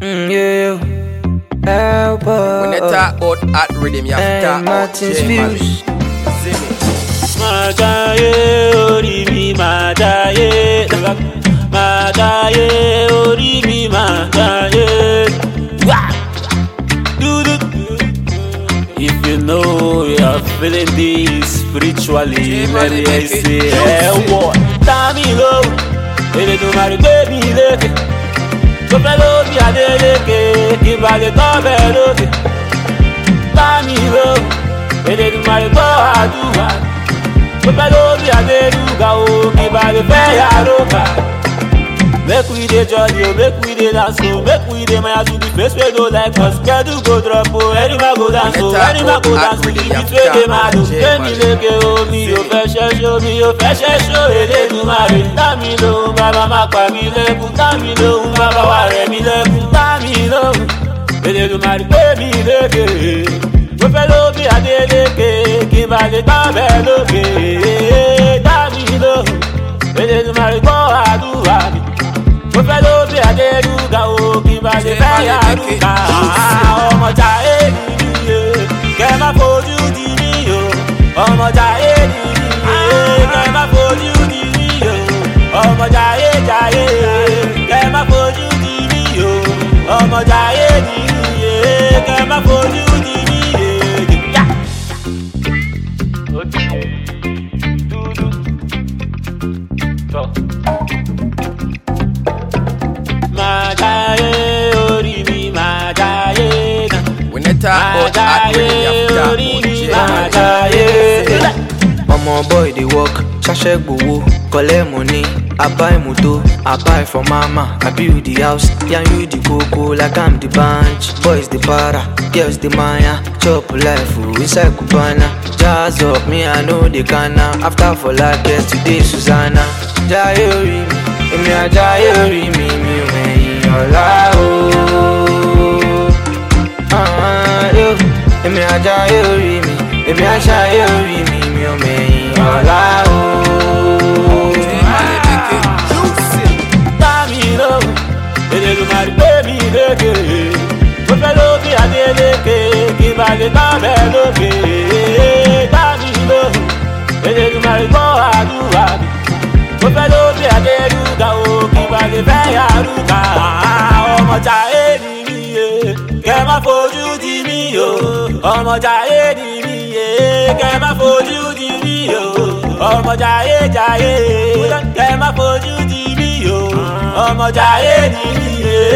Yeah, When they talk about hot rhythm, you have to talk about Views. Madaye, ori mi madaye, madaye, ori mi madaye. If you know you're feeling this spiritually, maybe I say, hey, what? Tamilo, ele do mari baby leke. So fellow be a deleke, kibale tobe loke. Tamilo, ele do mari go aduwa. So fellow be a deluga, oh, kibale feya roka. Make we dey jolly, oh, make we dey dance, oh, make we dey maya to the face we don't like us. Schedule go drop, oh, any man go dance, oh, any man go dance to the beat we dey mad, oh. Kemi leke, oh, mi o fẹ́ ṣe show, mi o fẹ́ ṣe show, Elédùmarè. Dá mi lóhùn, bàbá má pa mí lẹ́kún. Dá mi lóhùn, bàbá wá rẹ̀ mí lẹ́kún. Dá mi lóhùn, Elédùmarè gbé mi lékè. Mo fẹ́ ló bí Adélékè, kí n bá lè gbá bẹ́ẹ̀ lókè. Dá mi lóhùn, Elédùmarè gbọ́ àdúrà mi. Mo fẹ́ ló bí Adéluga o, kí n bá lè fẹ́ yàrúkà. Ọmọ Jaiye nìyí, kẹ́ má fojú di mí o. Ọmọ Jaiye nìyí, kẹ́ má fojú di mí o. Ọmọ Jaiye Jaiye, kẹ́ má fojú di mí o. Ọmọ Jaiye nìyí, kẹ́ má fojú di mí o. Madaye, ori mi madaye na. When they talk about hot rhythm, you have to talk about Madaye. Omo boy dey work, ṣaṣẹ gbowó, collect money, I buy moto, I buy for mama, I build the house, yarn you the coco like I'm the bunch. Boys the para, girls the maya, chop life inside Cubana. Jazz up, me I know the canna. After for life, get today Susanna. Jaiye ori mi, èmi a Jaiye ori mi, mi ò mẹ̀yìn ọ̀la o. Èmi a Jaiye ori mi, èmi a Jaiye ori mi, mi ò mẹ̀yìn ọ̀la o. Tamilo, Elédùmarè gbé mi lékè. Mo fẹ́ ló bí Adélékè, kí n bá lè gbá bẹ́ẹ̀ lókè. Tamilo, Elédùmarè gbọ́ àdúrà mi. Mo fẹ́ ló bí Adéluga o, kí n bá lè fẹ́ yàrúkà. Ọmọ Jaiye nìyí, kẹ́ má fojú di mí o. Ọmọ Jaiye nìyí, kẹ́ má fojú di mí o. Ọmọ Jaiye Jaiye, kẹ́ má fojú di mí o. Ọmọ Jaiye nìyí,